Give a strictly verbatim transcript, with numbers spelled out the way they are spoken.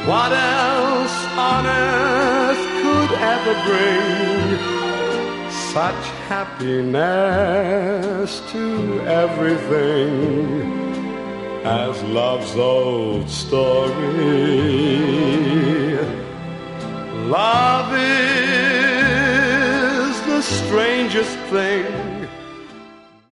What else on earth could ever bring such happiness to everything as love's old story? Love is the strangest thing